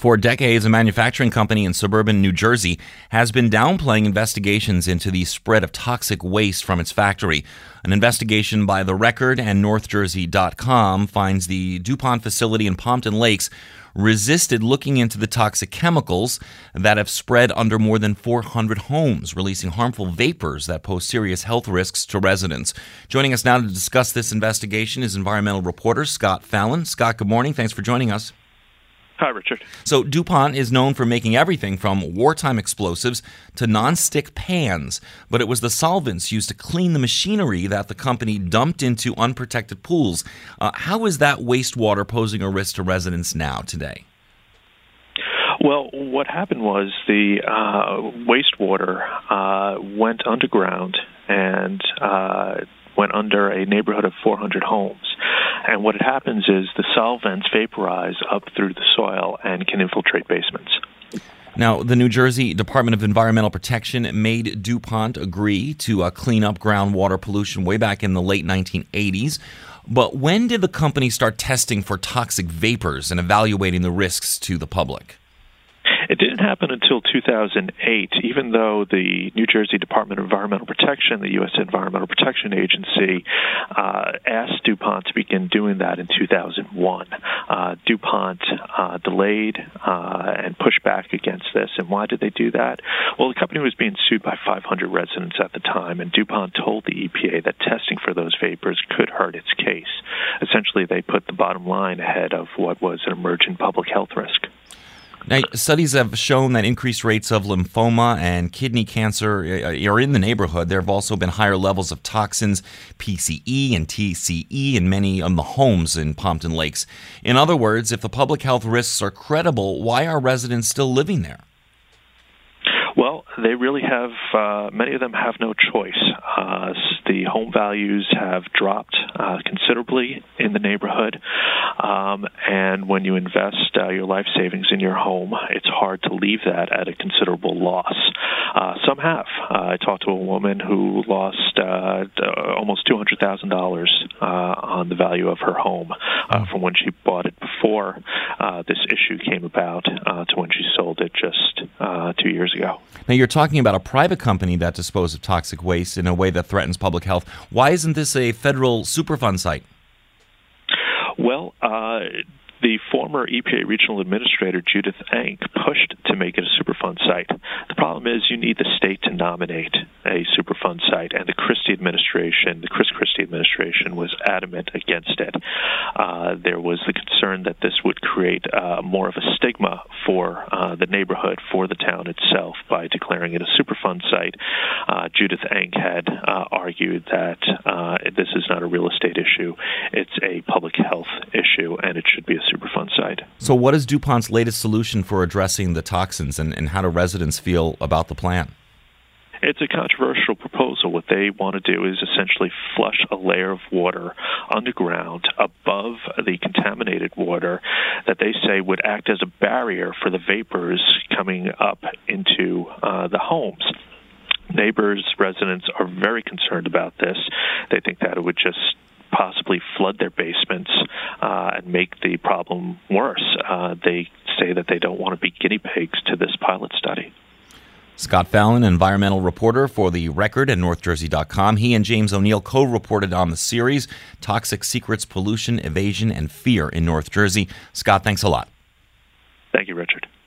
For decades, a manufacturing company in suburban New Jersey has been downplaying investigations into the spread of toxic waste from its factory. An investigation by The Record and NorthJersey.com finds the DuPont facility in Pompton Lakes resisted looking into the toxic chemicals that have spread under more than 400 homes, releasing harmful vapors that pose serious health risks to residents. Joining us now to discuss this investigation is environmental reporter Scott Fallon. Scott, good morning. Thanks for joining us. Hi, Richard. So DuPont is known for making everything from wartime explosives to nonstick pans, but it was the solvents used to clean the machinery that the company dumped into unprotected pools. How is that wastewater posing a risk to residents now, today? Well, what happened was the wastewater went underground and went under a neighborhood of 400 homes. And what happens is the solvents vaporize up through the soil and can infiltrate basements. Now, the New Jersey Department of Environmental Protection made DuPont agree to clean up groundwater pollution way back in the late 1980s. But when did the company start testing for toxic vapors and evaluating the risks to the public? It didn't happen until 2008, even though the New Jersey Department of Environmental Protection, the U.S. Environmental Protection Agency, asked DuPont to begin doing that in 2001. DuPont delayed and pushed back against this. And why did they do that? Well, the company was being sued by 500 residents at the time, and DuPont told the EPA that testing for those vapors could hurt its case. Essentially, they put the bottom line ahead of what was an emerging public health risk. Now, studies have shown that increased rates of lymphoma and kidney cancer are in the neighborhood. There have also been higher levels of toxins, PCE and TCE, in many of the homes in Pompton Lakes. In other words, if the public health risks are credible, why are residents still living there? Well, they really have, many of them have no choice. The home values have dropped considerably in the neighborhood, and when you invest your life savings in your home, it's hard to leave that at a considerable loss. Some have. I talked to a woman who lost almost $200,000 on the value of her home from when she bought it before this issue came about to when she sold it just 2 years ago. Now, you're talking about a private company that disposes of toxic waste in a way that threatens public health. Why isn't this a federal Superfund site? Well, the former EPA regional administrator, Judith Enck, pushed to make it a Superfund site. The problem is you need the state to nominate a Superfund site, and the Chris Christie administration was adamant against it. There was the concern that this would create more of a stigma for the neighborhood, for the town itself, by declaring it a Superfund site. Judith Enck had argued that this is not a real estate issue, it's a public health issue, and it should be a Superfund site. So what is DuPont's latest solution for addressing the toxins, and how do residents feel about the plan? It's a controversial proposal. What they want to do is essentially flush a layer of water underground above the contaminated water that they say would act as a barrier for the vapors coming up into the homes. Neighbors, residents are very concerned about this. They think that it would just possibly flood their basements and make the problem worse. They say that they don't want to be guinea pigs to this pilot study. Scott Fallon, environmental reporter for The Record and NorthJersey.com. He and James O'Neill co-reported on the series, Toxic Secrets, Pollution, Evasion, and Fear in North Jersey. Scott, thanks a lot. Thank you, Richard.